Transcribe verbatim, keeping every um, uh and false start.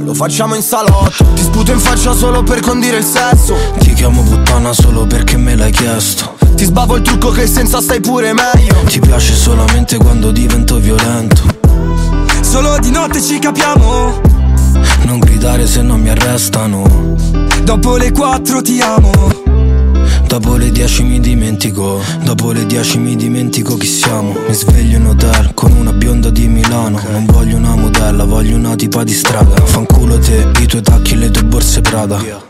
lo facciamo in salotto. Ti sputo in faccia solo per condire il sesso. Ti chiamo puttana solo perché me l'hai chiesto. Ti sbavo il trucco che senza stai pure meglio. Ti piace solamente quando divento violento. Solo di notte ci capiamo. Non gridare se non mi arrestano. Dopo le quattro ti amo. Dopo le dieci mi dimentico. Dopo le dieci mi dimentico chi siamo. Mi sveglio in hotel con una bionda di Milano. Non voglio una modella, voglio una tipa di strada. Fanculo te, i tuoi tacchi e le tue borse Prada.